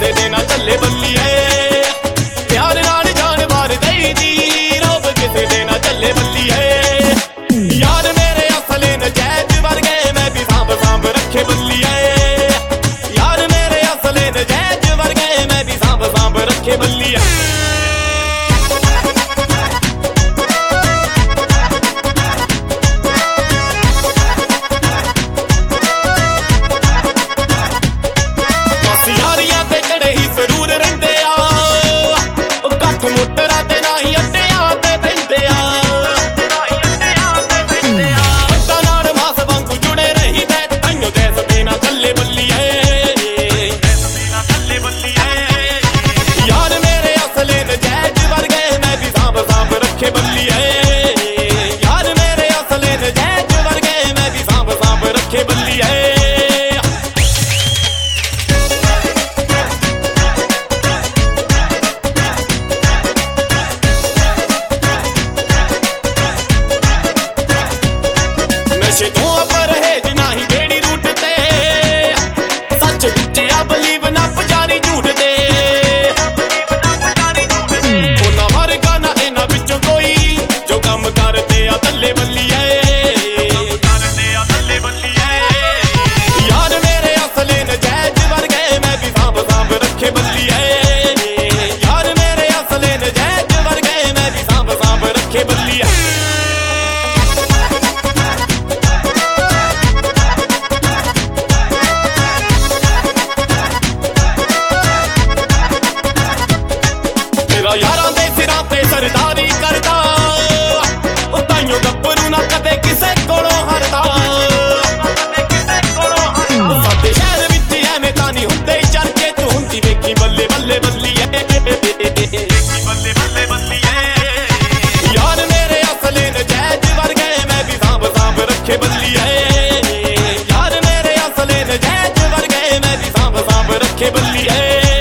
ਕਿਸੇ ਦੇ ਨਾ ਚੱਲੇ ਬੱਲੀਏ। ਪਿਆਰ ਨਾਲ ਜਾਨ ਵਾਰ ਦਈ ਦੀ ਰੋਬ ਕਿਸੇ ਦੇ ਨਾ ਚੱਲੇ ਬੱਲੀਏ। ਯਾਰ ਮੇਰੇ ਅਸਲੇ ਨਜਾਇਜ਼ ਵਰਗੇ ਮੈਂ ਵੀ ਸਾਂਭ ਸਾਂਭ ਰੱਖੇ ਬੱਲੀਏ। ਯਾਰ ਮੇਰੇ ਅਸਲੇ ਨਜਾਇਜ਼ ਵਰਗੇ ਮੈਂ ਵੀ ਸਾਂਭ ਸਾਂਭ ਰੱਖੇ ਬੱਲੀਏ। ਨਸ਼ੇ ਤੋਂ ਪਰਹੇਜ਼ ਨਹੀਂ ਬੇੜੀ ਰੂਟ ਤੇ ਸੱਚ ਵਿੱਚ ਆ ਬਲੀਵ ਨਾ ਪੁਜਾਰੀ ਝੂਠ ਦੇ। ਉਹਨਾਂ ਵਰਗਾ ਨਾ ਇਹਨਾਂ ਵਿੱਚੋਂ ਕੋਈ ਜੋ ਕੰਮ ਕਰਦੇ ਆ ਥੱਲੇ ਬੱਲੀਏ। ਯਾਰ ਮੇਰੇ ਅਸਲੇ ਨਜਾਇਜ਼ ਵਰਗੇ ਮੈਂ ਵੀ ਸਾਂਭ ਸਾਂਭ ਰੱਖੇ ਬੱਲੀਏ। ਯਾਰ ਮੇਰੇ ਅਸਲੇ ਨਜਾਇਜ਼ ਵਰਗੇ ਮੈਂ ਵੀ ਸਾਂਭ ਸਾਂਭ ਰੱਖੇ ਬੱਲੀਏ। ਯਾਰਾਂ ਦੇ ਸਿਰਾਂ ਤੇ ਸਰਦਾਰੀ ਕਰਦਾ ਉਹ ਤਾਈਓ ਗੱਭਰੂ ਨਾ ਕਦੇ ਕਿਸੇ ਕੋਲੋਂ ਹਰਦਾ। ਸਾਡੇ ਸ਼ਹਿਰ ਵਿੱਚ ਐਵੇਂ ਤਾਂ ਨਹੀਂ ਹੁੰਦੇ ਚਰਚੇ ਤੂੰ ਹੁੰਦੀ ਵੇਖੀ ਬੱਲੇ ਬੱਲੇ ਬੱਲੀਏ। ਬੱਲੇ ਬੱਲੇ ਬੱਲੀਏ। ਯਾਰ ਮੇਰੇ ਅਸਲੇ ਨਜਾਇਜ਼ ਵਰਗੇ ਮੈਂ ਵੀ ਸਾਂਭ ਸਾਂਭ ਰੱਖੇ ਬੱਲੀਏ। ਯਾਰ ਮੇਰੇ ਅਸਲੇ ਨਜਾਇਜ਼ ਵਰਗੇ ਮੈਂ ਵੀ ਸਾਂਭ ਸਾਂਭ ਰੱਖੇ ਬੱਲੀਏ।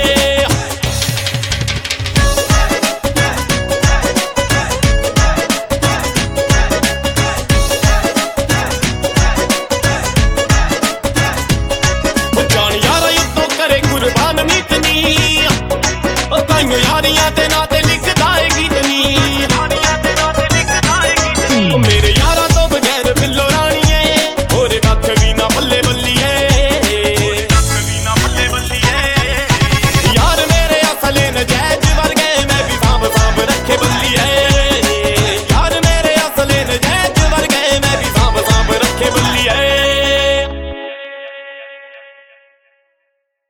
ਯਾਰੀਆਂ ਦੇ ਨਾਂ ਤੇ ਲਿਖਦਾ ਏ ਗੀਤ ਨੀ ਮੇਰੇ ਯਾਰਾਂ ਤੋਂ ਬਗੈਰ ਬਿੱਲੋ ਰਾਣੀਏ ਹੋਰ ਕੱਖ ਵੀ ਨਾ ਬੱਲੇ ਬੱਲੀਏ। ਯਾਰ ਮੇਰੇ ਅਸਲੇ ਨਜਾਇਜ਼ ਵਰਗੇ ਮੈਂ ਵੀ ਸਾਂਭ ਸਾਂਭ ਰੱਖੇ ਬੱਲੀਏ।